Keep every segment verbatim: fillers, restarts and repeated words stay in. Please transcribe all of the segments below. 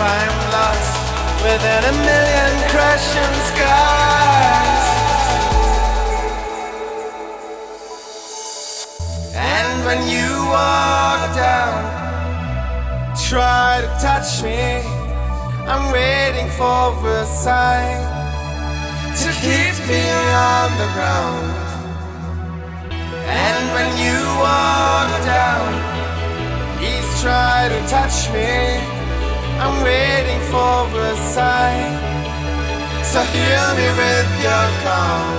I'm lost within a million crashing skies. And when you walk down, try to touch me, I'm waiting for a sign to keep me on the ground. And when you walk down, please try to touch me, I'm waiting for a sign. So heal me with your calm.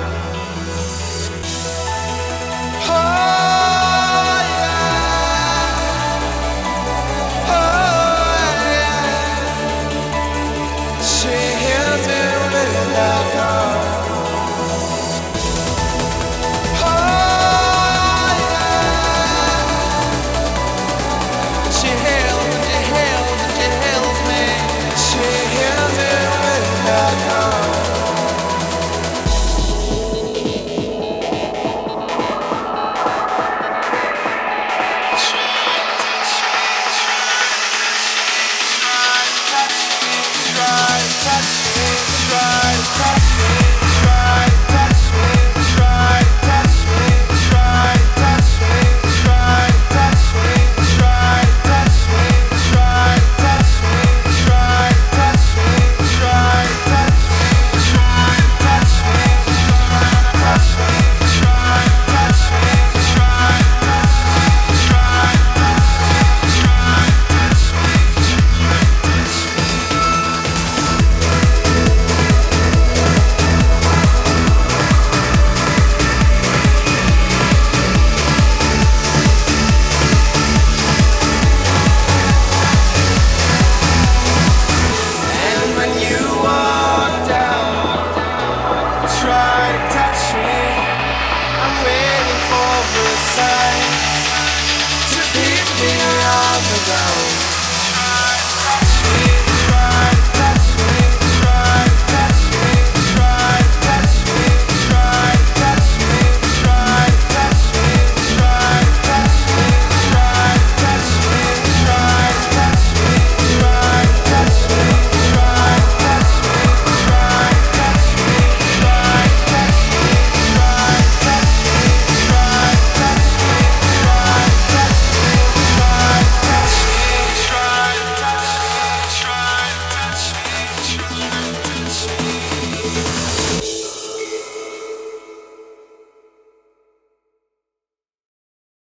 Oh yeah, oh yeah. She heals me with your calm. To keep me on the ground.